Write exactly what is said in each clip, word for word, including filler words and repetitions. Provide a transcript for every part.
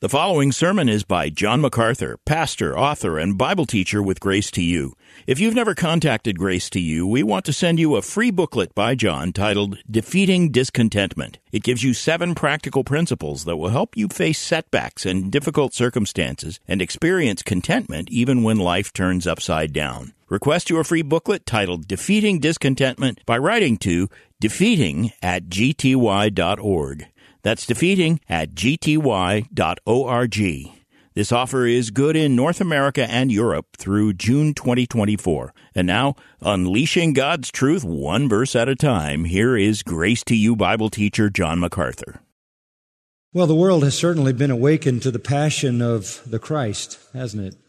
The following sermon is by John MacArthur, pastor, author, and Bible teacher with Grace to You. If you've never contacted Grace to You, we want to send you a free booklet by John titled Defeating Discontentment. It gives you seven practical principles that will help you face setbacks and difficult circumstances and experience contentment even when life turns upside down. Request your free booklet titled Defeating Discontentment by writing to defeating at g t y dot org. That's defeating at g t y dot org. This offer is good in North America and Europe through June twenty twenty-four. And now, unleashing God's truth one verse at a time, here is Grace to You Bible teacher John MacArthur. Well, the world has certainly been awakened to the passion of the Christ, hasn't it?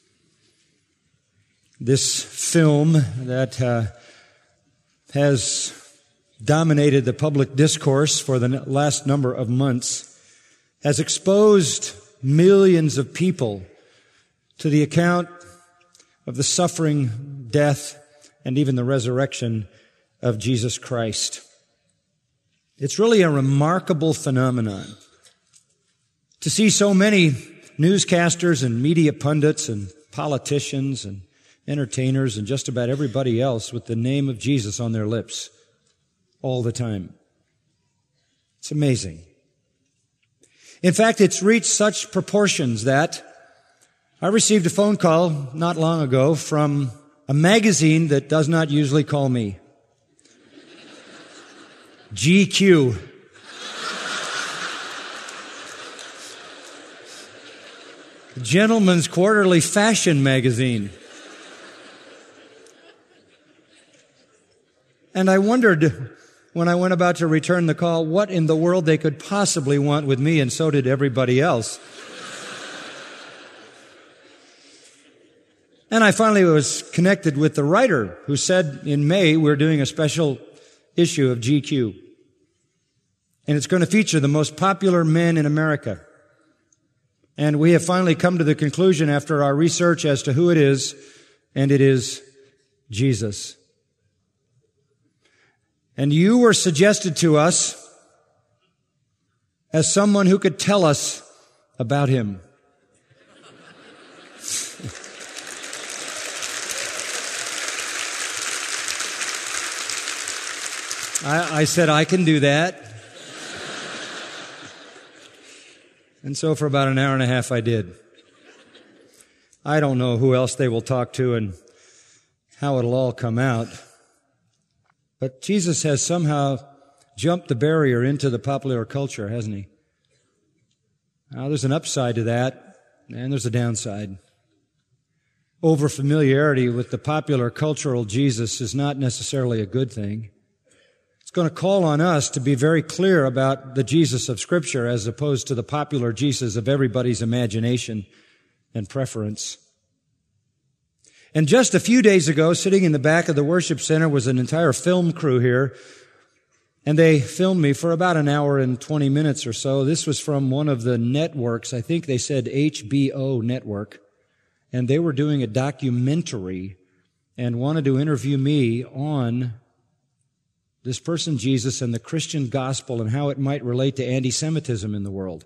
This film that uh, has dominated the public discourse for the last number of months has exposed millions of people to the account of the suffering, death, and even the resurrection of Jesus Christ. It's really a remarkable phenomenon to see so many newscasters and media pundits and politicians and entertainers and just about everybody else with the name of Jesus on their lips all the time. It's amazing. In fact, it's reached such proportions that I received a phone call not long ago from a magazine that does not usually call me. G Q. Gentleman's Quarterly Fashion Magazine. And I wondered, when I went about to return the call, what in the world they could possibly want with me, and so did everybody else. And I finally was connected with the writer who said in May we're doing a special issue of G Q. And it's going to feature the most popular men in America. And we have finally come to the conclusion after our research as to who it is, and it is Jesus. And you were suggested to us as someone who could tell us about him. I, I said, I can do that. And so for about an hour and a half I did. I don't know who else they will talk to and how it'll all come out. But Jesus has somehow jumped the barrier into the popular culture, hasn't he? Now, there's an upside to that, and there's a downside. Over-familiarity with the popular cultural Jesus is not necessarily a good thing. It's going to call on us to be very clear about the Jesus of Scripture as opposed to the popular Jesus of everybody's imagination and preference. And just a few days ago, sitting in the back of the worship center was an entire film crew here, and they filmed me for about an hour and twenty minutes or so. This was from one of the networks. I think they said H B O network, and they were doing a documentary and wanted to interview me on this person, Jesus, and the Christian gospel and how it might relate to anti-Semitism in the world.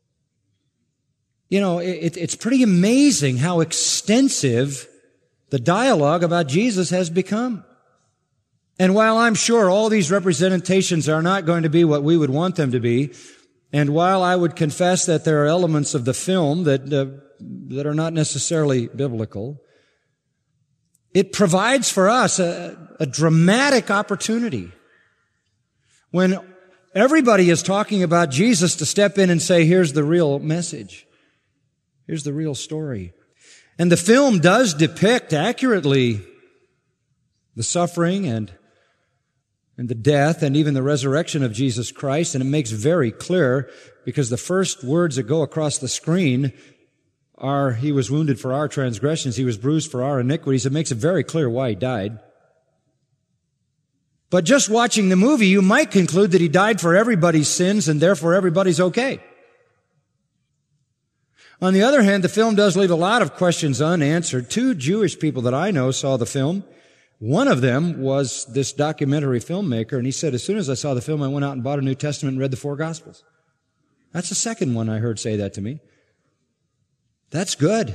You know, it, it's pretty amazing how extensive the dialogue about Jesus has become. And while I'm sure all these representations are not going to be what we would want them to be, and while I would confess that there are elements of the film that uh, that are not necessarily biblical, it provides for us a, a dramatic opportunity when everybody is talking about Jesus to step in and say, here's the real message. Here's the real story. And the film does depict accurately the suffering and, and the death and even the resurrection of Jesus Christ. And it makes very clear, because the first words that go across the screen are, He was wounded for our transgressions, He was bruised for our iniquities. It makes it very clear why He died. But just watching the movie, you might conclude that He died for everybody's sins and therefore everybody's okay. On the other hand, the film does leave a lot of questions unanswered. Two Jewish people that I know saw the film. One of them was this documentary filmmaker, and he said, as soon as I saw the film, I went out and bought a New Testament and read the four Gospels. That's the second one I heard say that to me. That's good.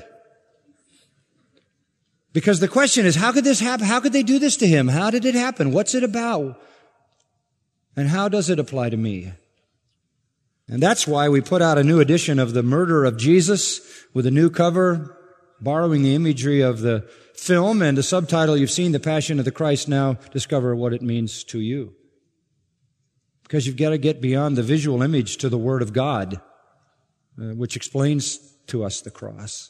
Because the question is, how could this happen? How could they do this to him? How did it happen? What's it about? And how does it apply to me? And that's why we put out a new edition of The Murder of Jesus with a new cover, borrowing the imagery of the film and the subtitle, You've Seen the Passion of the Christ, Now Discover What It Means to You. Because you've got to get beyond the visual image to the Word of God, uh, which explains to us the cross.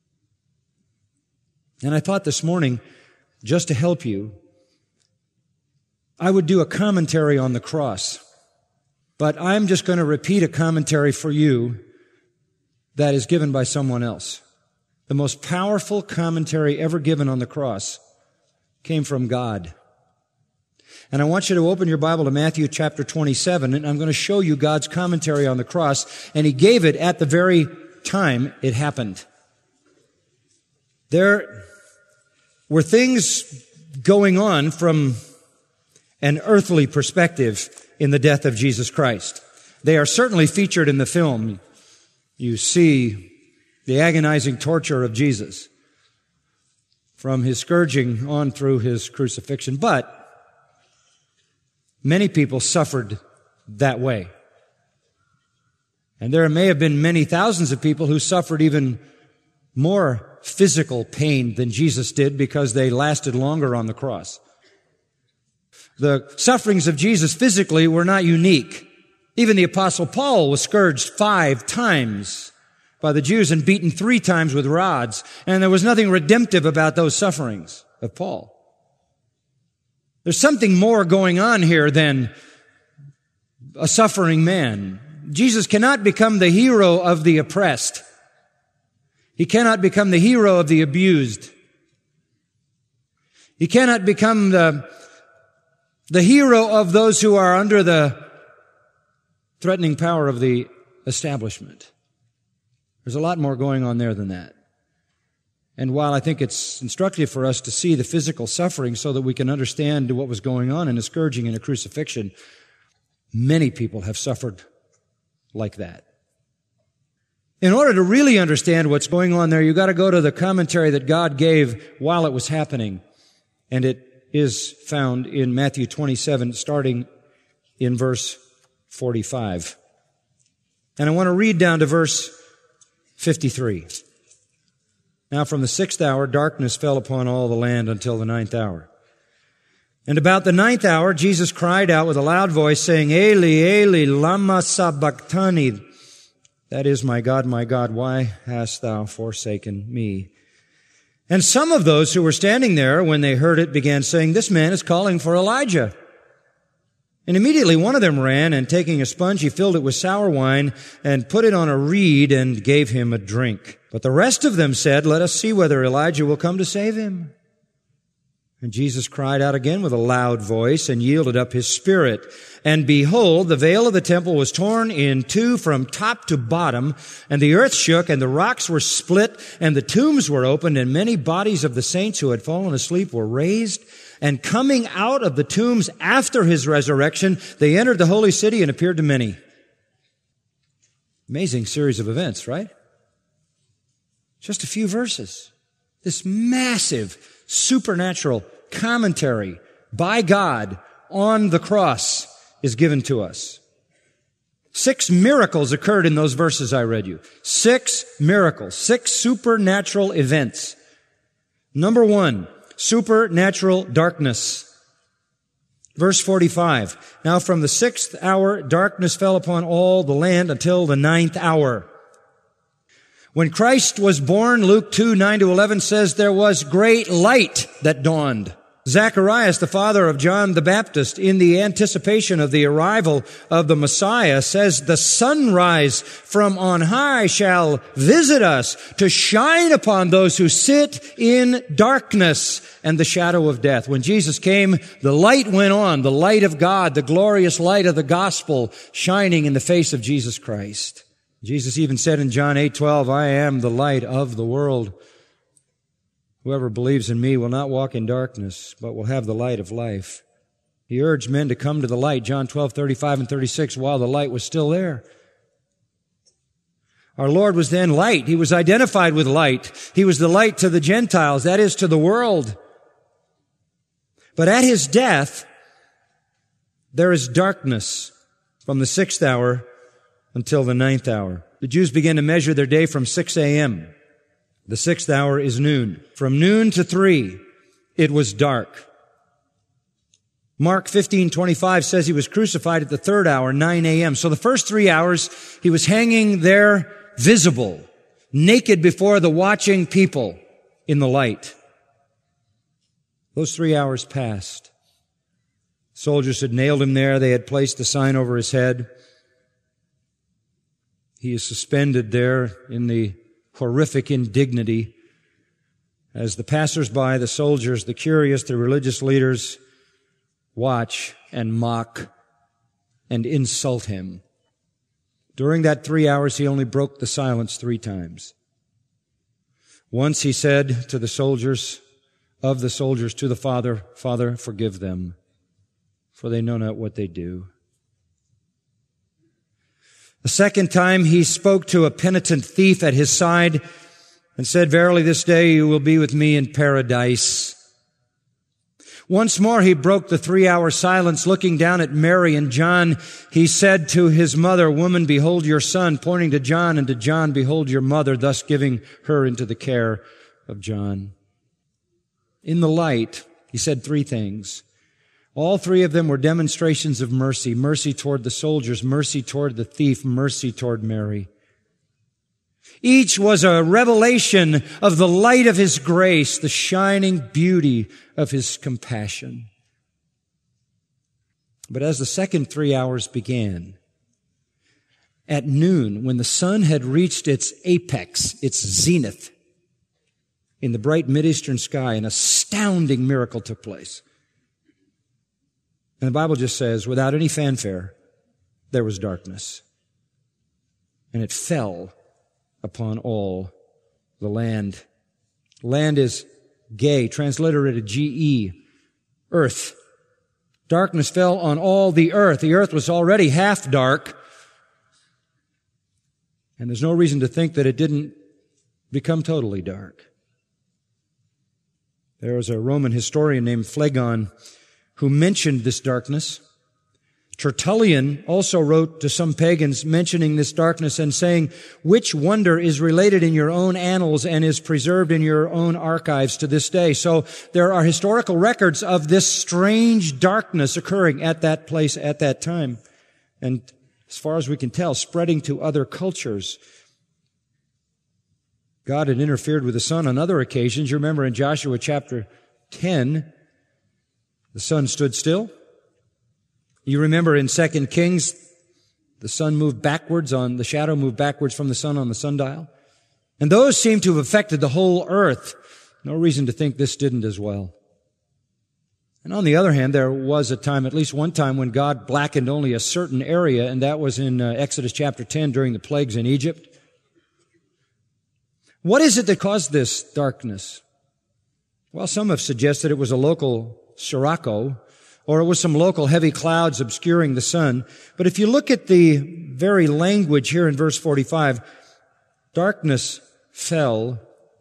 And I thought this morning, just to help you, I would do a commentary on the cross. But I'm just going to repeat a commentary for you that is given by someone else. The most powerful commentary ever given on the cross came from God. And I want you to open your Bible to Matthew chapter twenty-seven, and I'm going to show you God's commentary on the cross, and He gave it at the very time it happened. There were things going on from an earthly perspective in the death of Jesus Christ. They are certainly featured in the film. You see the agonizing torture of Jesus from His scourging on through His crucifixion. But many people suffered that way. And there may have been many thousands of people who suffered even more physical pain than Jesus did because they lasted longer on the cross. The sufferings of Jesus physically were not unique. Even the Apostle Paul was scourged five times by the Jews and beaten three times with rods. And there was nothing redemptive about those sufferings of Paul. There's something more going on here than a suffering man. Jesus cannot become the hero of the oppressed. He cannot become the hero of the abused. He cannot become the The hero of those who are under the threatening power of the establishment. There's a lot more going on there than that. And while I think it's instructive for us to see the physical suffering so that we can understand what was going on in a scourging and a crucifixion, many people have suffered like that. In order to really understand what's going on there, you've got to go to the commentary that God gave while it was happening. And it is found in Matthew twenty-seven, starting in verse forty-five. And I want to read down to verse fifty-three. Now from the sixth hour, darkness fell upon all the land until the ninth hour. And about the ninth hour, Jesus cried out with a loud voice, saying, Eli, Eli, lama sabachthani. That is, my God, my God, why hast thou forsaken me? And some of those who were standing there, when they heard it, began saying, This man is calling for Elijah. And immediately one of them ran, and taking a sponge, he filled it with sour wine, and put it on a reed, and gave him a drink. But the rest of them said, Let us see whether Elijah will come to save him. And Jesus cried out again with a loud voice, and yielded up his spirit. And behold, the veil of the temple was torn in two from top to bottom, and the earth shook, and the rocks were split, and the tombs were opened, and many bodies of the saints who had fallen asleep were raised. And coming out of the tombs after his resurrection, they entered the holy city and appeared to many. Amazing series of events, right? Just a few verses. This massive supernatural commentary by God on the cross is given to us. Six miracles occurred in those verses I read you. Six miracles. Six supernatural events. Number one, supernatural darkness. Verse forty-five. Now from the sixth hour, darkness fell upon all the land until the ninth hour. When Christ was born, Luke two, nine to eleven says there was great light that dawned. Zacharias, the father of John the Baptist, in the anticipation of the arrival of the Messiah, says, The sunrise from on high shall visit us to shine upon those who sit in darkness and the shadow of death. When Jesus came, the light went on, the light of God, the glorious light of the gospel shining in the face of Jesus Christ. Jesus even said in John eight twelve, I am the light of the world. Whoever believes in me will not walk in darkness, but will have the light of life. He urged men to come to the light, John twelve thirty-five and thirty-six, while the light was still there. Our Lord was then light. He was identified with light. He was the light to the Gentiles, that is, to the world. But at his death, there is darkness from the sixth hour until the ninth hour. The Jews began to measure their day from six a.m. The sixth hour is noon. From noon to three, it was dark. Mark fifteen twenty-five says he was crucified at the third hour, nine a.m. So the first three hours, he was hanging there visible, naked before the watching people in the light. Those three hours passed. Soldiers had nailed him there. They had placed a sign over his head. He is suspended there in the horrific indignity as the passers-by, the soldiers, the curious, the religious leaders watch and mock and insult him. During that three hours, he only broke the silence three times. Once he said to the soldiers, of the soldiers to the Father, Father, forgive them, for they know not what they do. The second time he spoke to a penitent thief at his side and said, verily this day you will be with me in paradise. Once more he broke the three-hour silence. Looking down at Mary and John, he said to his mother, woman, behold your son, pointing to John, and to John, behold your mother, thus giving her into the care of John. In the light, he said three things. All three of them were demonstrations of mercy. Mercy toward the soldiers, mercy toward the thief, mercy toward Mary. Each was a revelation of the light of his grace, the shining beauty of his compassion. But as the second three hours began, at noon, when the sun had reached its apex, its zenith, in the bright mid-eastern sky, an astounding miracle took place. And the Bible just says, without any fanfare, there was darkness. And it fell upon all the land. Land is gay, transliterated G E, earth. Darkness fell on all the earth. The earth was already half dark. And there's no reason to think that it didn't become totally dark. There was a Roman historian named Phlegon who mentioned this darkness. Tertullian also wrote to some pagans mentioning this darkness and saying, which wonder is related in your own annals and is preserved in your own archives to this day. So there are historical records of this strange darkness occurring at that place at that time. And as far as we can tell, spreading to other cultures. God had interfered with the sun on other occasions. You remember in Joshua chapter ten, the sun stood still. You remember in Second Kings, the sun moved backwards on, the shadow moved backwards from the sun on the sundial. And those seem to have affected the whole earth. No reason to think this didn't as well. And on the other hand, there was a time, at least one time, when God blackened only a certain area, and that was in uh, Exodus chapter ten during the plagues in Egypt. What is it that caused this darkness? Well, some have suggested it was a local sirocco, or it was some local heavy clouds obscuring the sun. But if you look at the very language here in verse forty-five, darkness fell,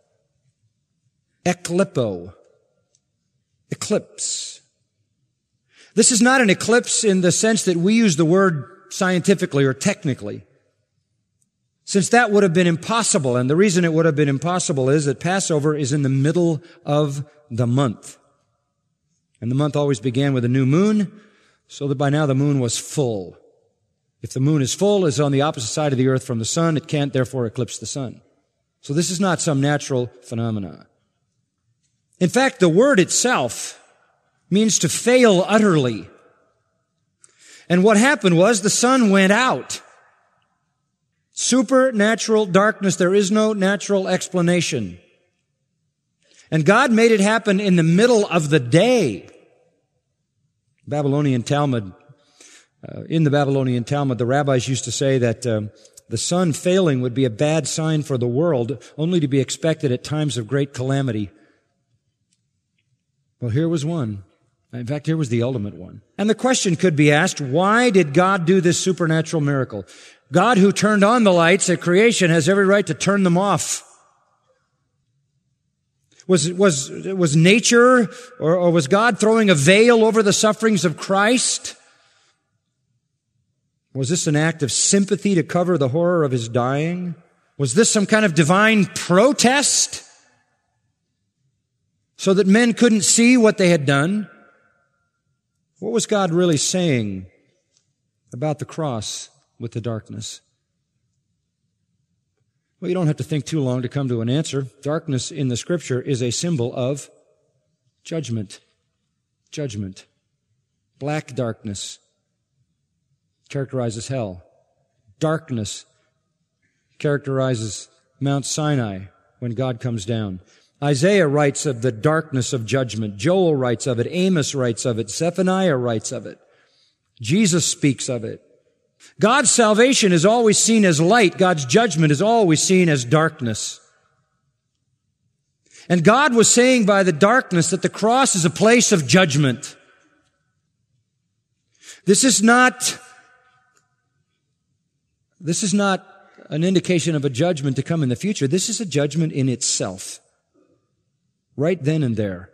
eklippo, eclipse. This is not an eclipse in the sense that we use the word scientifically or technically, since that would have been impossible. And the reason it would have been impossible is that Passover is in the middle of the month. And the month always began with a new moon, so that by now the moon was full. If the moon is full, is on the opposite side of the earth from the sun, it can't therefore eclipse the sun. So this is not some natural phenomenon. In fact, the word itself means to fail utterly. And what happened was the sun went out. Supernatural darkness. There is no natural explanation. And God made it happen in the middle of the day. Babylonian Talmud, uh, in the Babylonian Talmud, the rabbis used to say that um, the sun failing would be a bad sign for the world, only to be expected at times of great calamity. Well, here was one. In fact, here was the ultimate one. And the question could be asked, why did God do this supernatural miracle? God who turned on the lights at creation has every right to turn them off. Was, was, was nature or, or was God throwing a veil over the sufferings of Christ? Was this an act of sympathy to cover the horror of his dying? Was this some kind of divine protest so that men couldn't see what they had done? What was God really saying about the cross with the darkness? Well, you don't have to think too long to come to an answer. Darkness in the Scripture is a symbol of judgment. Judgment. Black darkness characterizes hell. Darkness characterizes Mount Sinai when God comes down. Isaiah writes of the darkness of judgment. Joel writes of it. Amos writes of it. Zephaniah writes of it. Jesus speaks of it. God's salvation is always seen as light. God's judgment is always seen as darkness. And God was saying by the darkness that the cross is a place of judgment. This is not, this is not an indication of a judgment to come in the future. This is a judgment in itself. Right then and there.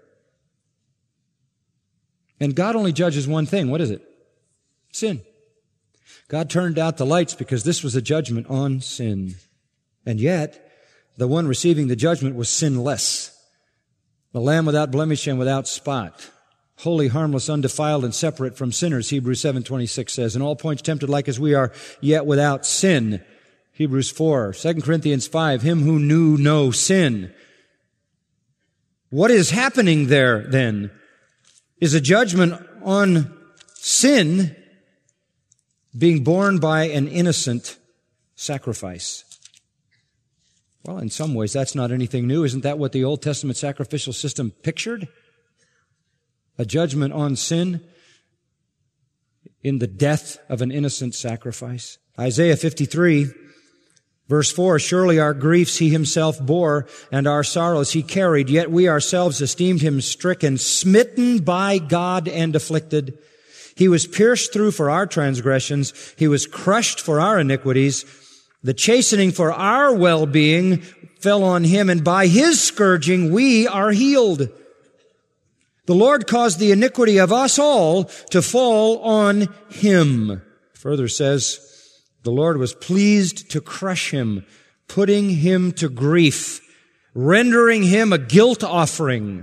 And God only judges one thing. What is it? Sin. God turned out the lights because this was a judgment on sin. And yet, the one receiving the judgment was sinless. The Lamb without blemish and without spot. Holy, harmless, undefiled, and separate from sinners, Hebrews seven twenty-six says. In all points tempted like as we are, yet without sin. Hebrews four. Second Corinthians five. Him who knew no sin. What is happening there, then, is a judgment on sin being borne by an innocent sacrifice. Well, in some ways, that's not anything new. Isn't that what the Old Testament sacrificial system pictured? A judgment on sin in the death of an innocent sacrifice. Isaiah fifty-three, verse four, surely our griefs he himself bore, and our sorrows he carried, yet we ourselves esteemed him stricken, smitten by God and afflicted. He was pierced through for our transgressions. He was crushed for our iniquities. The chastening for our well-being fell on him, and by his scourging we are healed. The Lord caused the iniquity of us all to fall on him. Further says, the Lord was pleased to crush him, putting him to grief, rendering him a guilt offering.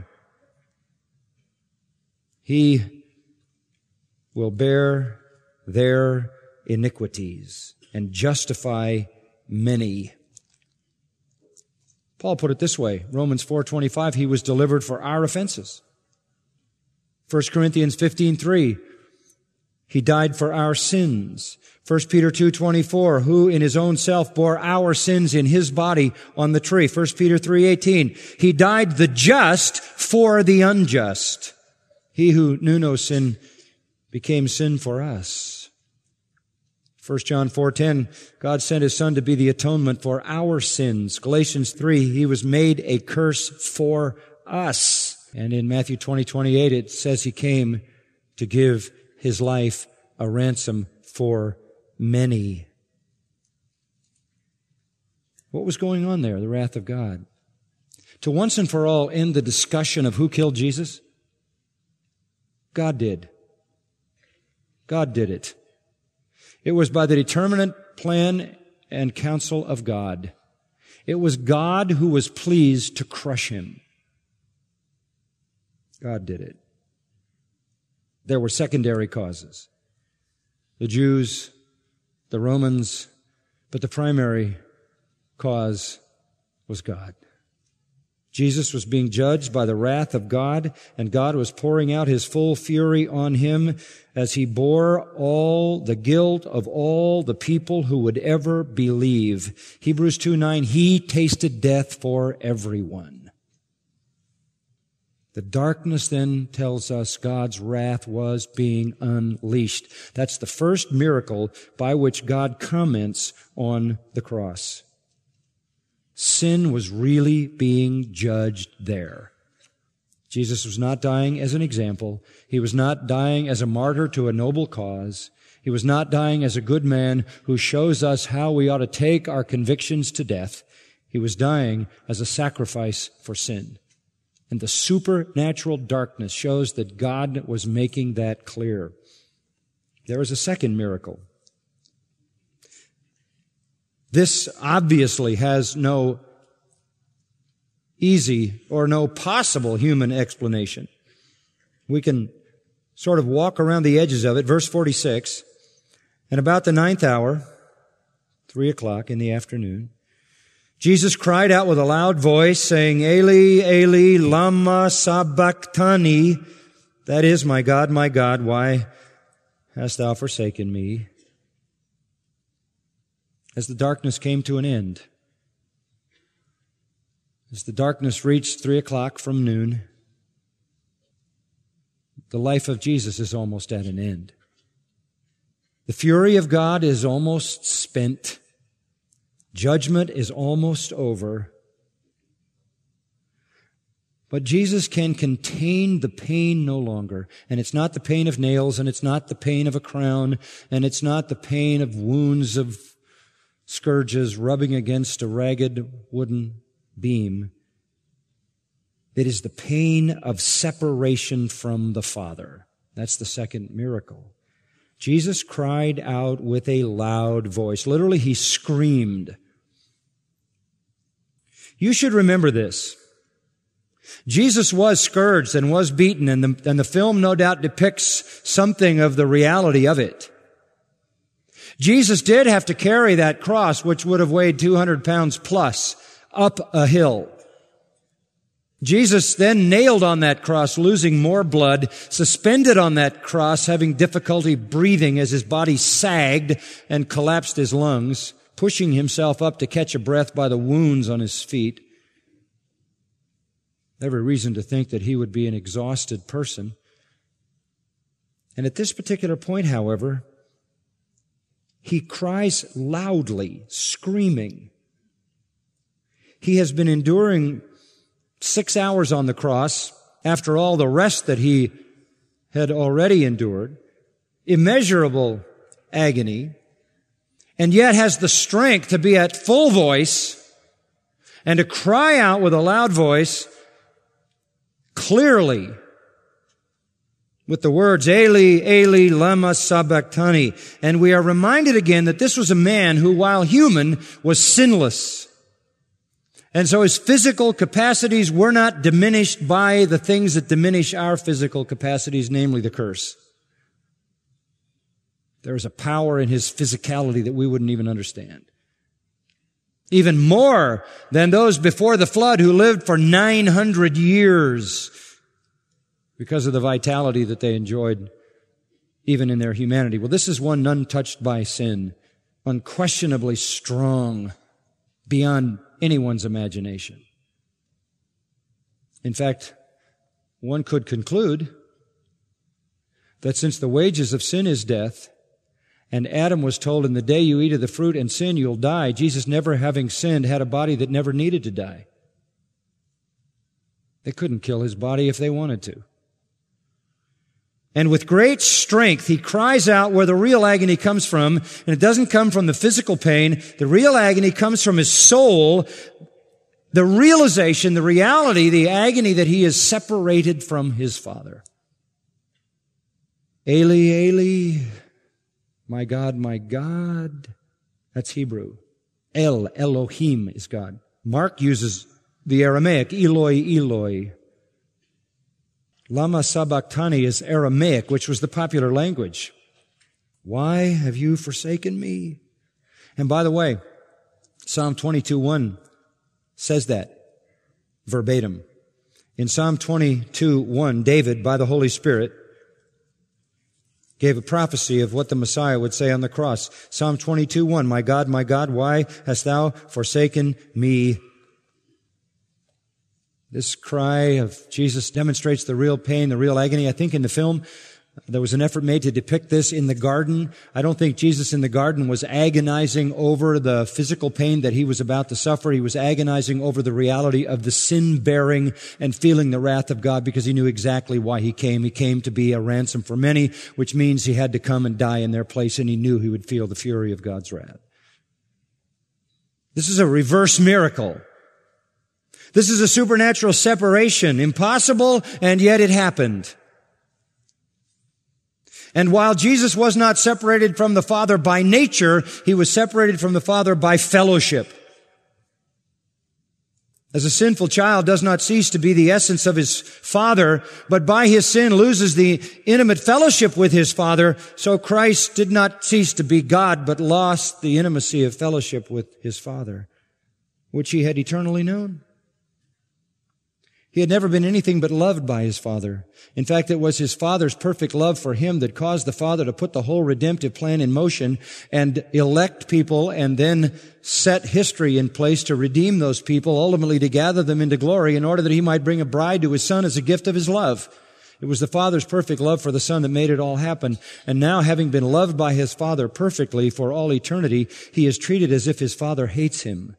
He will bear their iniquities and justify many. Paul put it this way, Romans four twenty-five, he was delivered for our offenses. First Corinthians fifteen three, he died for our sins. First Peter two twenty-four, who in his own self bore our sins in his body on the tree. First Peter three eighteen, he died the just for the unjust. He who knew no sin became sin for us. First John four ten, God sent his Son to be the atonement for our sins. Galatians three, he was made a curse for us. And in Matthew twenty twenty-eight, it says he came to give his life a ransom for many. What was going on there? The wrath of God. To once and for all end the discussion of who killed Jesus? God did. God did it. It was by the determinate plan and counsel of God. It was God who was pleased to crush him. God did it. There were secondary causes. The Jews, the Romans, but the primary cause was God. Jesus was being judged by the wrath of God, and God was pouring out his full fury on him as he bore all the guilt of all the people who would ever believe. Hebrews two nine, he tasted death for everyone. The darkness then tells us God's wrath was being unleashed. That's the first miracle by which God comments on the cross. Sin was really being judged there. Jesus was not dying as an example. He was not dying as a martyr to a noble cause. He was not dying as a good man who shows us how we ought to take our convictions to death. He was dying as a sacrifice for sin. And the supernatural darkness shows that God was making that clear. There is a second miracle. This obviously has no easy or no possible human explanation. We can sort of walk around the edges of it. Verse forty-six, and about the ninth hour, three o'clock in the afternoon, Jesus cried out with a loud voice, saying, Eli, Eli, lama sabachthani. That is, my God, my God, why hast thou forsaken me? As the darkness came to an end, as the darkness reached three o'clock from noon, the life of Jesus is almost at an end. The fury of God is almost spent. Judgment is almost over. But Jesus can contain the pain no longer. And it's not the pain of nails, and it's not the pain of a crown, and it's not the pain of wounds of scourges rubbing against a ragged wooden beam. It is the pain of separation from the Father. That's the second miracle. Jesus cried out with a loud voice. Literally, he screamed. You should remember this. Jesus was scourged and was beaten, and the, and the film no doubt depicts something of the reality of it. Jesus did have to carry that cross, which would have weighed two hundred pounds plus, up a hill. Jesus then nailed on that cross, losing more blood, suspended on that cross, having difficulty breathing as his body sagged and collapsed his lungs, pushing himself up to catch a breath by the wounds on his feet. Every reason to think that he would be an exhausted person. And at this particular point, however, he cries loudly, screaming. He has been enduring six hours on the cross after all the rest that he had already endured, immeasurable agony, and yet has the strength to be at full voice and to cry out with a loud voice clearly with the words, Eli, Eli, lama sabachthani. And we are reminded again that this was a man who, while human, was sinless. And so his physical capacities were not diminished by the things that diminish our physical capacities, namely the curse. There is a power in his physicality that we wouldn't even understand. Even more than those before the flood who lived for nine hundred years because of the vitality that they enjoyed even in their humanity. Well, this is one untouched by sin, unquestionably strong beyond anyone's imagination. In fact, one could conclude that since the wages of sin is death, and Adam was told, in the day you eat of the fruit and sin, you'll die, Jesus, never having sinned, had a body that never needed to die. They couldn't kill his body if they wanted to. And with great strength, he cries out where the real agony comes from, and it doesn't come from the physical pain. The real agony comes from his soul, the realization, the reality, the agony that he is separated from his Father. Eli, Eli, my God, my God. That's Hebrew. El, Elohim is God. Mark uses the Aramaic, Eloi, Eloi. Lama sabachthani is Aramaic, which was the popular language. Why have you forsaken me? And by the way, Psalm twenty-two one says that verbatim. In Psalm twenty-two one, David, by the Holy Spirit, gave a prophecy of what the Messiah would say on the cross. Psalm twenty-two one, my God, my God, why hast thou forsaken me? This cry of Jesus demonstrates the real pain, the real agony. I think in the film, There was an effort made to depict this in the garden. I don't think Jesus in the garden was agonizing over the physical pain that he was about to suffer. He was agonizing over the reality of the sin-bearing and feeling the wrath of God because he knew exactly why he came. He came to be a ransom for many, which means he had to come and die in their place, and he knew he would feel the fury of God's wrath. This is a reverse miracle. This is a supernatural separation, impossible, and yet it happened. And while Jesus was not separated from the Father by nature, he was separated from the Father by fellowship. As a sinful child does not cease to be the essence of his Father, but by his sin loses the intimate fellowship with his Father, so Christ did not cease to be God, but lost the intimacy of fellowship with his Father, which he had eternally known. He had never been anything but loved by his Father. In fact, it was his Father's perfect love for him that caused the Father to put the whole redemptive plan in motion and elect people and then set history in place to redeem those people, ultimately to gather them into glory in order that he might bring a bride to his Son as a gift of his love. It was the Father's perfect love for the Son that made it all happen. And now, having been loved by his Father perfectly for all eternity, he is treated as if his Father hates him.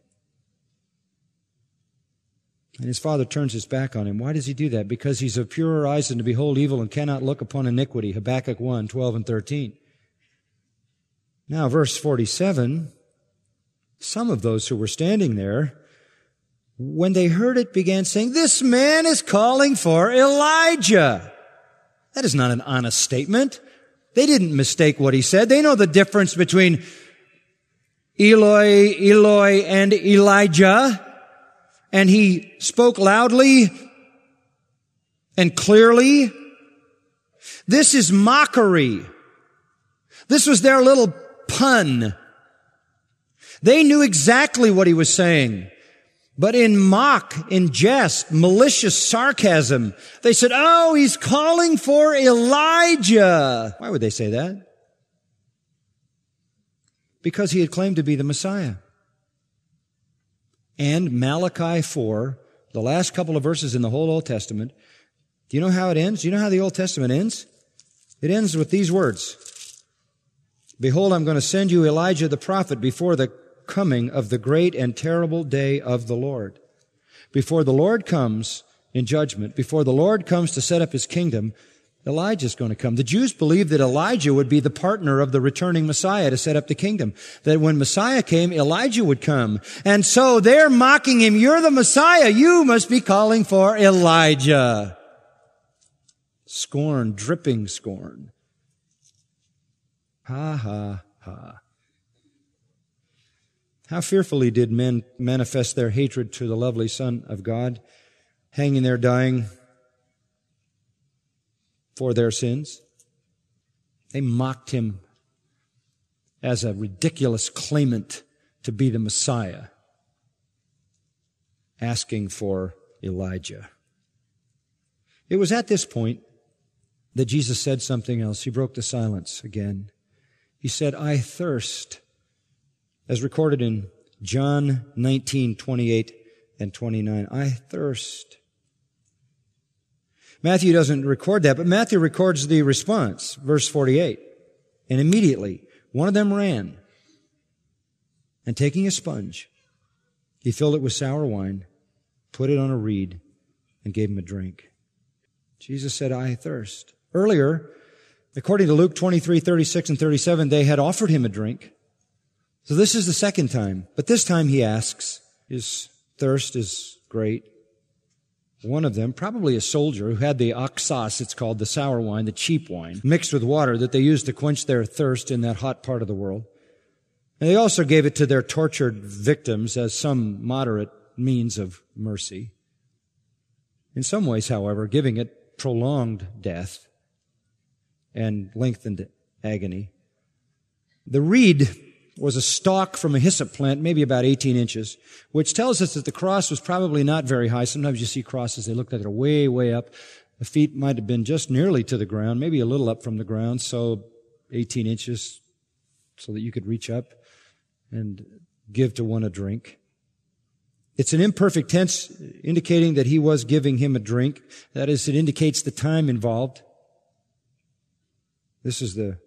And his Father turns his back on him. Why does he do that? Because he's of purer eyes than to behold evil and cannot look upon iniquity. Habakkuk one, twelve and thirteen. Now, verse forty-seven, some of those who were standing there, when they heard it, began saying, "This man is calling for Elijah." That is not an honest statement. They didn't mistake what he said. They know the difference between Eloi, Eloi, and Elijah. And he spoke loudly and clearly. This is mockery. This was their little pun. They knew exactly what he was saying. But in mock, in jest, malicious sarcasm, they said, "Oh, he's calling for Elijah." Why would they say that? Because he had claimed to be the Messiah. And Malachi four, the last couple of verses in the whole Old Testament, do you know how it ends? Do you know how the Old Testament ends? It ends with these words. "Behold, I'm going to send you Elijah the prophet before the coming of the great and terrible day of the Lord." Before the Lord comes in judgment, before the Lord comes to set up his kingdom, Elijah's going to come. The Jews believed that Elijah would be the partner of the returning Messiah to set up the kingdom. That when Messiah came, Elijah would come. And so they're mocking him. "You're the Messiah. You must be calling for Elijah." Scorn, dripping scorn. Ha, ha, ha. How fearfully did men manifest their hatred to the lovely Son of God, hanging there dying for their sins. They mocked him as a ridiculous claimant to be the Messiah, asking for Elijah. It was at this point that Jesus said something else. He broke the silence again. He said, "I thirst," as recorded in John nineteen, twenty-eight and twenty-nine. "I thirst." Matthew doesn't record that, but Matthew records the response, verse forty-eight. "And immediately one of them ran, and taking a sponge, he filled it with sour wine, put it on a reed, and gave him a drink." Jesus said, "I thirst." Earlier, according to Luke twenty-three, thirty-six and thirty-seven, they had offered him a drink. So this is the second time. But this time he asks, his thirst is great. One of them, probably a soldier who had the oxas, it's called, the sour wine, the cheap wine, mixed with water that they used to quench their thirst in that hot part of the world. And they also gave it to their tortured victims as some moderate means of mercy. In some ways, however, giving it prolonged death and lengthened agony. The reed was a stalk from a hyssop plant, maybe about eighteen inches, which tells us that the cross was probably not very high. Sometimes you see crosses, they look like they're way, way up. The feet might have been just nearly to the ground, maybe a little up from the ground, so eighteen inches, so that you could reach up and give to one a drink. It's an imperfect tense indicating that he was giving him a drink. That is, it indicates the time involved. This is the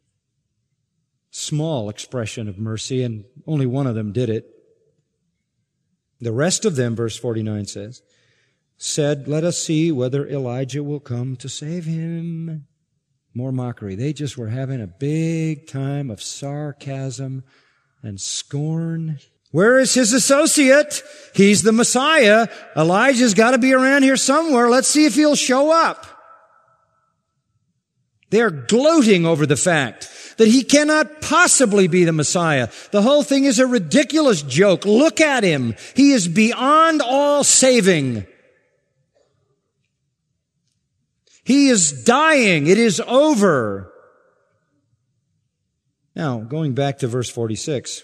small expression of mercy, and only one of them did it. The rest of them, verse forty-nine says, said, let us see whether Elijah will come to save him. More mockery. They just were having a big time of sarcasm and scorn. Where is his associate? He's the Messiah. Elijah's got to be around here somewhere. Let's see if he'll show up. They're gloating over the fact that he cannot possibly be the Messiah. The whole thing is a ridiculous joke. Look at him. He is beyond all saving. He is dying. It is over. Now, going back to verse forty-six,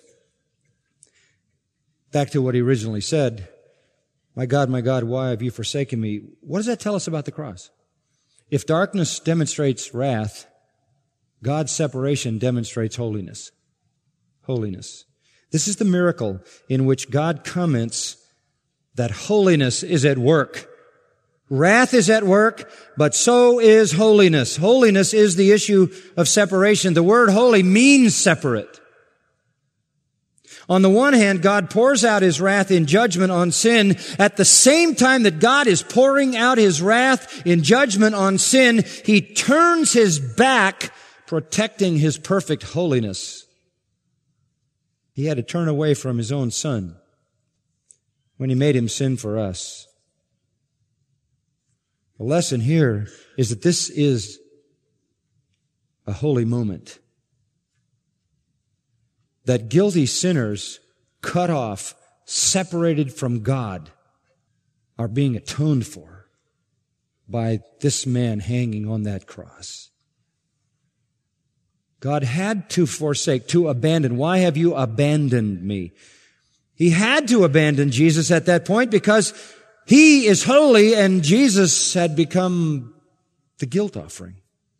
back to what he originally said, my God, my God, why have you forsaken me? What does that tell us about the cross? If darkness demonstrates wrath, God's separation demonstrates holiness. Holiness. This is the miracle in which God comments that holiness is at work. Wrath is at work, but so is holiness. Holiness is the issue of separation. The word holy means separate. On the one hand, God pours out His wrath in judgment on sin. At the same time that God is pouring out His wrath in judgment on sin, He turns His back, protecting His perfect holiness. He had to turn away from His own Son when He made Him sin for us. The lesson here is that this is a holy moment. That guilty sinners, cut off, separated from God, are being atoned for by this man hanging on that cross. God had to forsake, to abandon. Why have you abandoned me? He had to abandon Jesus at that point because He is holy and Jesus had become the guilt offering.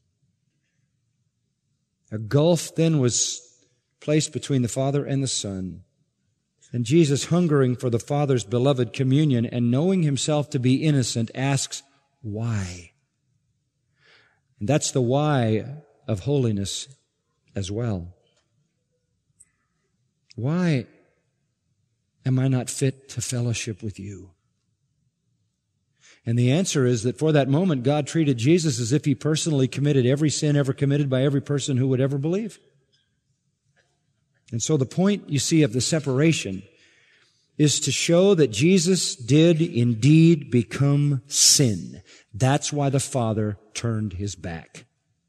A gulf then was placed between the Father and the Son. And Jesus, hungering for the Father's beloved communion and knowing Himself to be innocent, asks, why? And that's the why of holiness as well. Why am I not fit to fellowship with you? And the answer is that for that moment, God treated Jesus as if He personally committed every sin ever committed by every person who would ever believe. And so the point, you see, of the separation is to show that Jesus did indeed become sin. That's why the Father turned His back.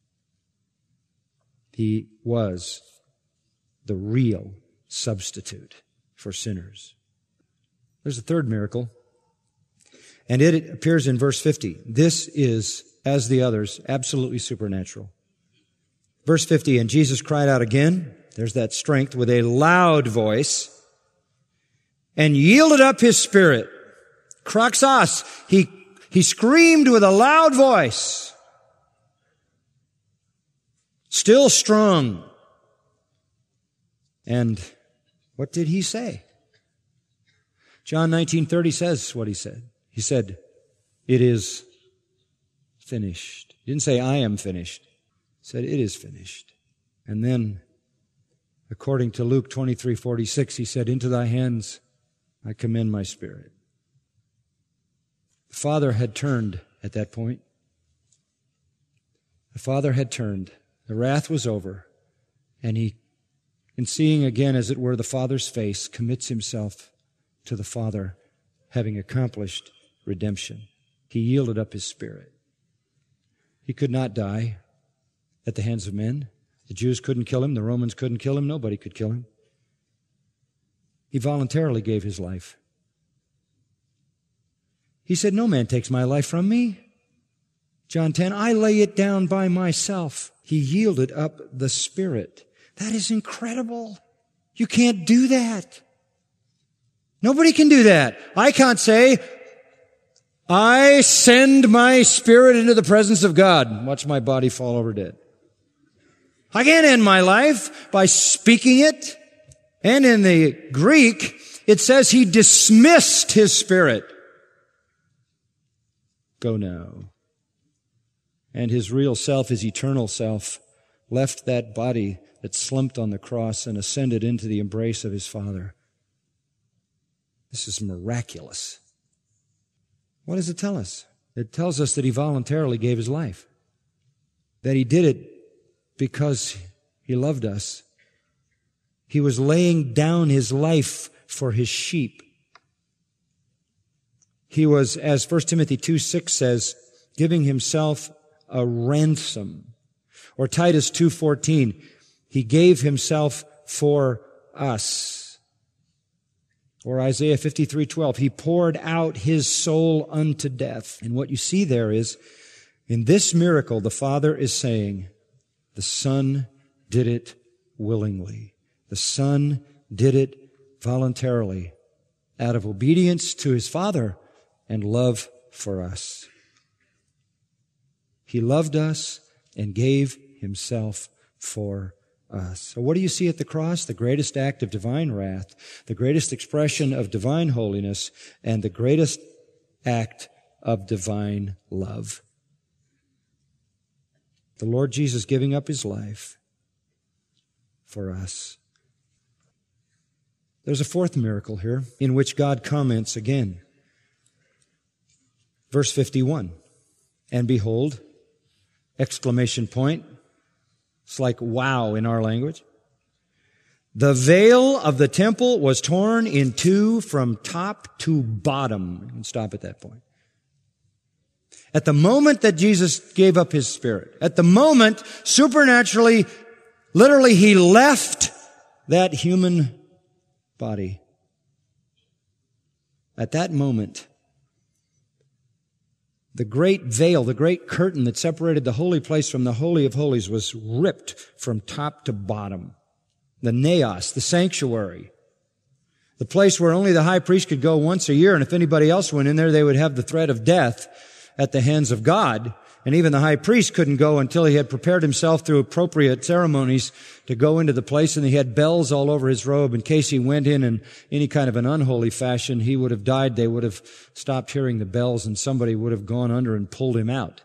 He was the real substitute for sinners. There's a third miracle, and it appears in verse fifty. This is, as the others, absolutely supernatural. Verse fifty, and Jesus cried out again, there's that strength, with a loud voice, and yielded up His spirit. Kraxos, he, he screamed with a loud voice. Still strong. And what did He say? John nineteen thirty says what He said. He said, it is finished. He didn't say, I am finished. He said, it is finished. And then, according to Luke twenty-three forty-six, He said, into Thy hands I commend my spirit. The Father had turned at that point. The Father had turned. The wrath was over. And He, in seeing again, as it were, the Father's face, commits Himself to the Father, having accomplished redemption. He yielded up His spirit. He could not die at the hands of men. The Jews couldn't kill Him. The Romans couldn't kill Him. Nobody could kill Him. He voluntarily gave His life. He said, no man takes my life from me. John ten, I lay it down by myself. He yielded up the Spirit. That is incredible. You can't do that. Nobody can do that. I can't say, I send my spirit into the presence of God and watch my body fall over dead. I can't end my life by speaking it. And in the Greek, it says He dismissed His spirit. Go now. And His real self, His eternal self, left that body that slumped on the cross and ascended into the embrace of his Father. This is miraculous. What does it tell us? It tells us that he voluntarily gave his life, that he did it because he loved us. He was laying down his life for his sheep. He was, as First Timothy two six says, giving himself a ransom. Or Titus two fourteen, he gave himself for us. Or Isaiah fifty-three twelve, he poured out his soul unto death. And what you see there is, in this miracle, the Father is saying, the Son did it willingly. The Son did it voluntarily, out of obedience to his Father and love for us. He loved us and gave himself for us. So what do you see at the cross? The greatest act of divine wrath, the greatest expression of divine holiness, and the greatest act of divine love. The Lord Jesus giving up his life for us. There's a fourth miracle here in which God comments again. Verse fifty-one, and behold, exclamation point. It's like wow in our language. The veil of the temple was torn in two from top to bottom. You can stop at that point. At the moment that Jesus gave up his spirit, at the moment, supernaturally, literally, he left that human body. At that moment, the great veil, the great curtain that separated the holy place from the Holy of Holies was ripped from top to bottom. The naos, the sanctuary, the place where only the high priest could go once a year, and if anybody else went in there, they would have the threat of death at the hands of God. And even the high priest couldn't go until he had prepared himself through appropriate ceremonies to go into the place, and he had bells all over his robe. In case he went in in any kind of an unholy fashion, he would have died. They would have stopped hearing the bells, and somebody would have gone under and pulled him out.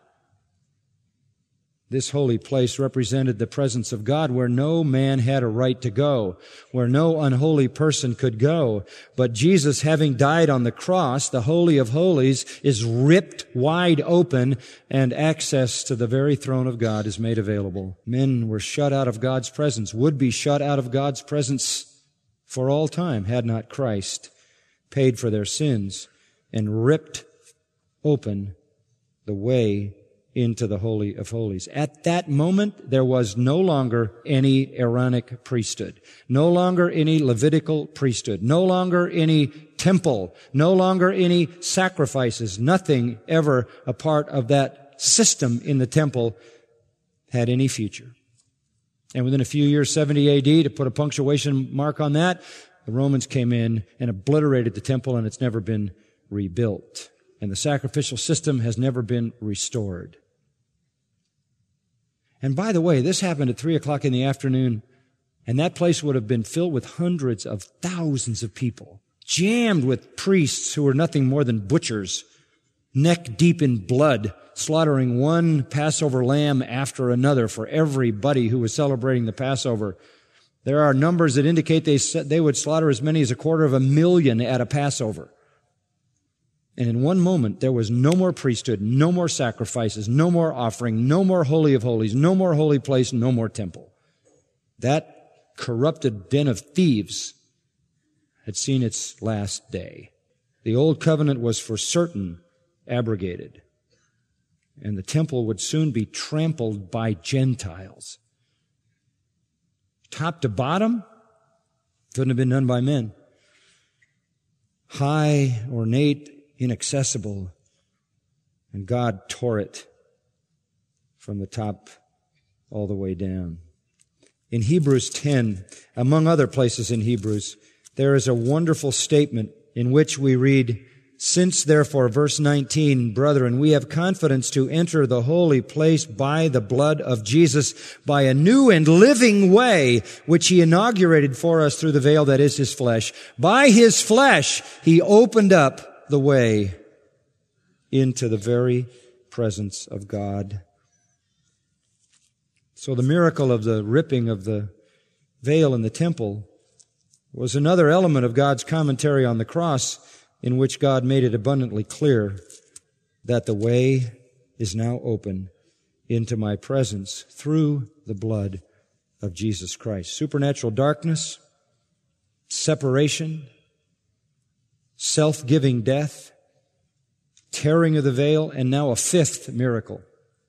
This holy place represented the presence of God where no man had a right to go, where no unholy person could go. But Jesus, having died on the cross, the Holy of Holies, is ripped wide open, and access to the very throne of God is made available. Men were shut out of God's presence, would be shut out of God's presence for all time had not Christ paid for their sins and ripped open the way into the Holy of Holies. At that moment, there was no longer any Aaronic priesthood, no longer any Levitical priesthood, no longer any temple, no longer any sacrifices. Nothing ever a part of that system in the temple had any future. And within a few years, seventy A D, to put a punctuation mark on that, the Romans came in and obliterated the temple, and it's never been rebuilt. And the sacrificial system has never been restored. And by the way, this happened at three o'clock in the afternoon, and that place would have been filled with hundreds of thousands of people, jammed with priests who were nothing more than butchers, neck deep in blood, slaughtering one Passover lamb after another for everybody who was celebrating the Passover. There are numbers that indicate they they would slaughter as many as a quarter of a million at a Passover. And in one moment, there was no more priesthood, no more sacrifices, no more offering, no more Holy of Holies, no more holy place, no more temple. That corrupted den of thieves had seen its last day. The old covenant was for certain abrogated, and the temple would soon be trampled by Gentiles. Top to bottom, couldn't have been done by men. High, ornate, inaccessible, and God tore it from the top all the way down. In Hebrews ten, among other places in Hebrews, there is a wonderful statement in which we read, "Since therefore," verse nineteen, "brethren, we have confidence to enter the holy place by the blood of Jesus, by a new and living way, which he inaugurated for us through the veil that is his flesh. By his flesh, he opened up the way into the very presence of God." So the miracle of the ripping of the veil in the temple was another element of God's commentary on the cross, in which God made it abundantly clear that the way is now open into my presence through the blood of Jesus Christ. Supernatural darkness, separation, self-giving death, tearing of the veil, and now a fifth miracle.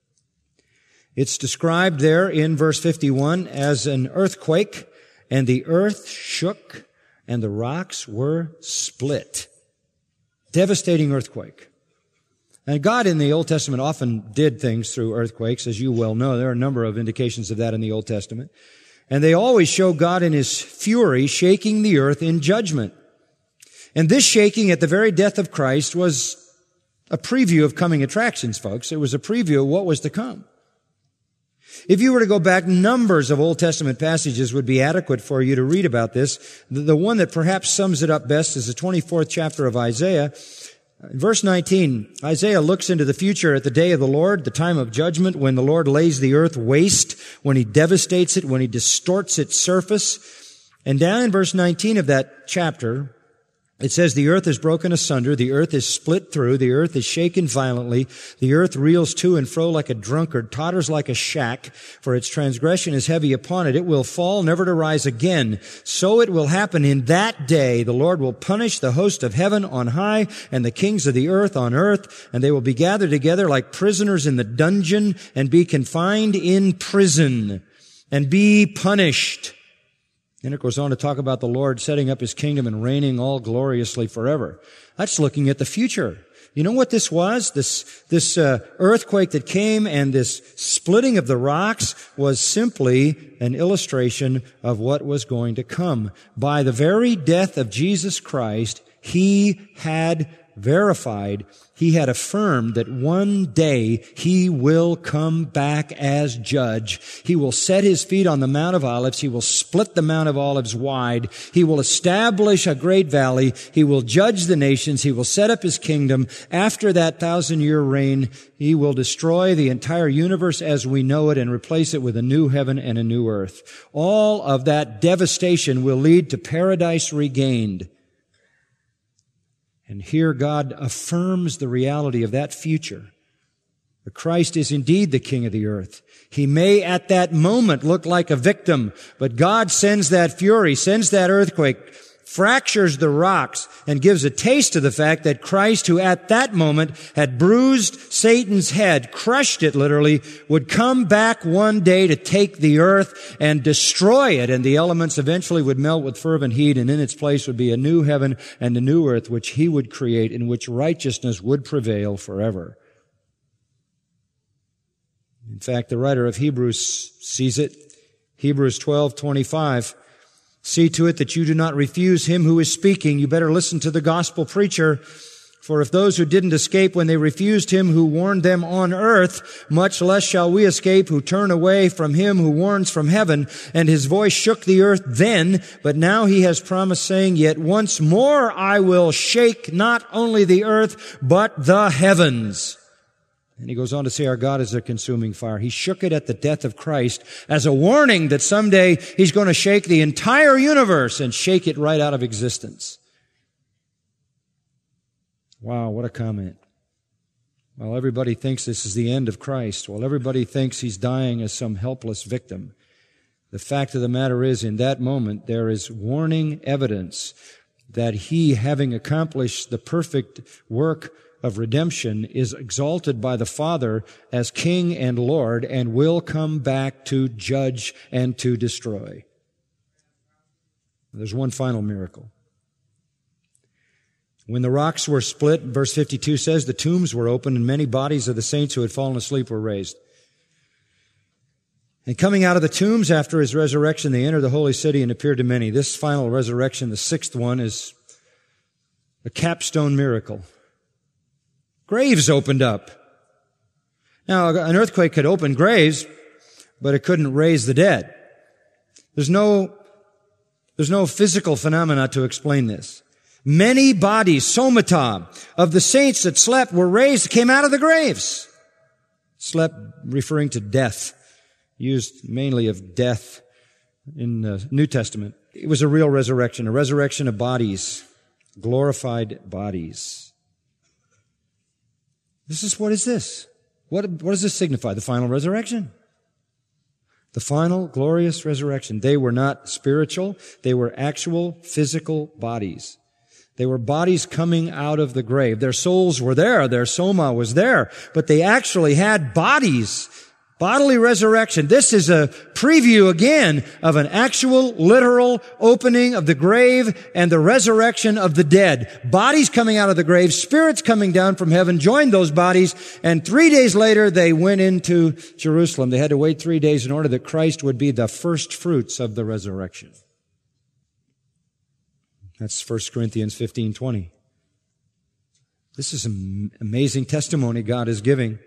It's described there in verse fifty-one as an earthquake, and the earth shook, and the rocks were split. Devastating earthquake. And God in the Old Testament often did things through earthquakes, as you well know. There are a number of indications of that in the Old Testament. And they always show God in His fury shaking the earth in judgment. And this shaking at the very death of Christ was a preview of coming attractions, folks. It was a preview of what was to come. If you were to go back, numbers of Old Testament passages would be adequate for you to read about this. The one that perhaps sums it up best is the twenty-fourth chapter of Isaiah. Verse nineteen, Isaiah looks into the future at the day of the Lord, the time of judgment, when the Lord lays the earth waste, when He devastates it, when He distorts its surface. And down in verse nineteen of that chapter, it says, the earth is broken asunder, the earth is split through, the earth is shaken violently, the earth reels to and fro like a drunkard, totters like a shack, for its transgression is heavy upon it. It will fall, never to rise again. So it will happen in that day. The Lord will punish the host of heaven on high and the kings of the earth on earth, and they will be gathered together like prisoners in the dungeon and be confined in prison and be punished. And it goes on to talk about the Lord setting up His kingdom and reigning all gloriously forever. That's looking at the future. You know what this was? This, this uh, earthquake that came and this splitting of the rocks was simply an illustration of what was going to come. By the very death of Jesus Christ, He had verified, He had affirmed that one day He will come back as judge. He will set His feet on the Mount of Olives. He will split the Mount of Olives wide. He will establish a great valley. He will judge the nations. He will set up His kingdom. After that thousand-year reign, He will destroy the entire universe as we know it and replace it with a new heaven and a new earth. All of that devastation will lead to paradise regained. And here God affirms the reality of that future. The Christ is indeed the King of the earth. He may at that moment look like a victim, but God sends that fury, sends that earthquake, fractures the rocks, and gives a taste of the fact that Christ, who at that moment had bruised Satan's head, crushed it literally, would come back one day to take the earth and destroy it, and the elements eventually would melt with fervent heat, and in its place would be a new heaven and a new earth which He would create, in which righteousness would prevail forever. In fact, the writer of Hebrews sees it. Hebrews twelve twenty-five. See to it that you do not refuse Him who is speaking. You better listen to the gospel preacher. For if those who didn't escape when they refused Him who warned them on earth, much less shall we escape who turn away from Him who warns from heaven. And His voice shook the earth then, but now He has promised, saying, yet once more I will shake not only the earth, but the heavens. And He goes on to say our God is a consuming fire. He shook it at the death of Christ as a warning that someday He's going to shake the entire universe and shake it right out of existence. Wow, what a comment. While everybody thinks this is the end of Christ, while everybody thinks He's dying as some helpless victim, the fact of the matter is, in that moment, there is warning evidence that He, having accomplished the perfect work of redemption, is exalted by the Father as King and Lord and will come back to judge and to destroy. There's one final miracle. When the rocks were split, verse fifty-two says, the tombs were opened and many bodies of the saints who had fallen asleep were raised. And coming out of the tombs after His resurrection, they entered the holy city and appeared to many. This final resurrection, the sixth one, is a capstone miracle. Graves opened up. Now, an earthquake could open graves, but it couldn't raise the dead. There's no, there's no physical phenomena to explain this. Many bodies, somata, of the saints that slept were raised, came out of the graves. Slept referring to death used mainly of death in the New Testament. It was a real resurrection, a resurrection of bodies, glorified bodies. This is, what is this? What, what does this signify? The final resurrection. The final glorious resurrection. They were not spiritual. They were actual physical bodies. They were bodies coming out of the grave. Their souls were there. Their soma was there. But they actually had bodies. Bodily resurrection. This is a preview again of an actual, literal opening of the grave and the resurrection of the dead. Bodies coming out of the grave, spirits coming down from heaven, joined those bodies, and three days later they went into Jerusalem. They had to wait three days in order that Christ would be the first fruits of the resurrection. That's First Corinthians fifteen twenty. This is an amazing testimony God is giving.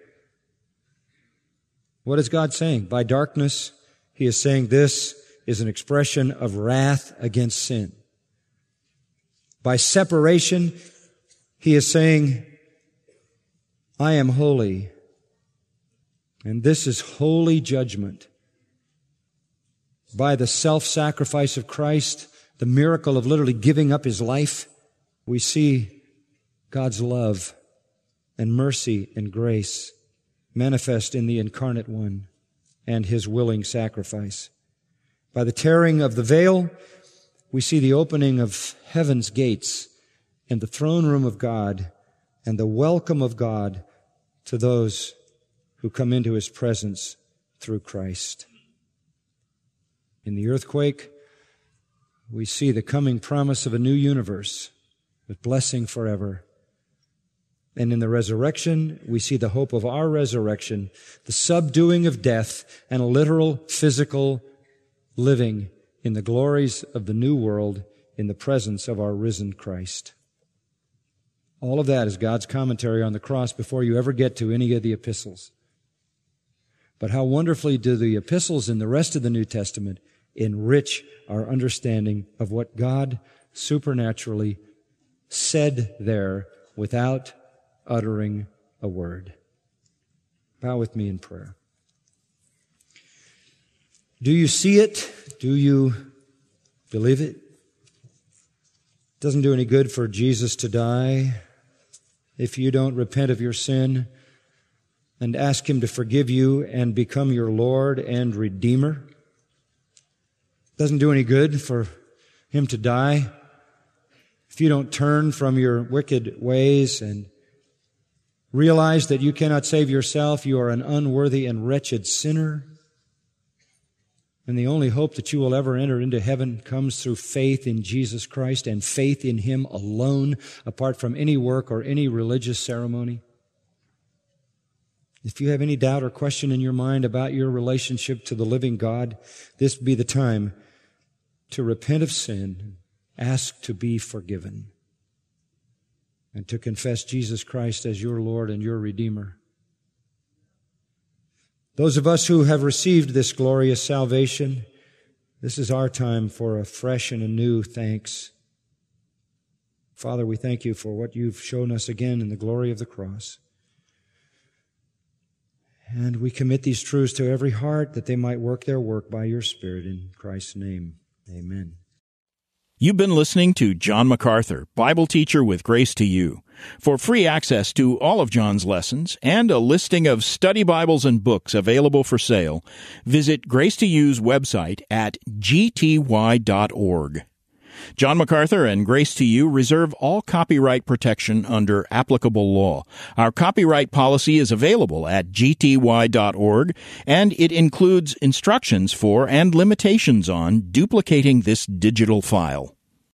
What is God saying? By darkness, He is saying this is an expression of wrath against sin. By separation, He is saying, I am holy, and this is holy judgment. By the self-sacrifice of Christ, the miracle of literally giving up His life, we see God's love and mercy and grace manifest in the incarnate one and His willing sacrifice. By the tearing of the veil, we see the opening of heaven's gates and the throne room of God and the welcome of God to those who come into His presence through Christ. In the earthquake, we see the coming promise of a new universe with blessing forever. And in the resurrection, we see the hope of our resurrection, the subduing of death, and a literal physical living in the glories of the new world in the presence of our risen Christ. All of that is God's commentary on the cross before you ever get to any of the epistles. But how wonderfully do the epistles in the rest of the New Testament enrich our understanding of what God supernaturally said there without uttering a word. Bow with me in prayer. Do you see it? Do you believe it? It doesn't do any good for Jesus to die if you don't repent of your sin and ask Him to forgive you and become your Lord and Redeemer. It doesn't do any good for Him to die if you don't turn from your wicked ways and realize that you cannot save yourself. You are an unworthy and wretched sinner. And the only hope that you will ever enter into heaven comes through faith in Jesus Christ and faith in Him alone, apart from any work or any religious ceremony. If you have any doubt or question in your mind about your relationship to the living God, this would be the time to repent of sin, ask to be forgiven, and to confess Jesus Christ as your Lord and your Redeemer. Those of us who have received this glorious salvation, this is our time for a fresh and a new thanks. Father, we thank You for what You've shown us again in the glory of the cross. And we commit these truths to every heart that they might work their work by Your Spirit. In Christ's name, amen. You've been listening to John MacArthur, Bible teacher with Grace to You. For free access to all of John's lessons and a listing of study Bibles and books available for sale, visit Grace to You's website at g t y dot org. John MacArthur and Grace to You reserve all copyright protection under applicable law. Our copyright policy is available at g t y dot org, and it includes instructions for and limitations on duplicating this digital file.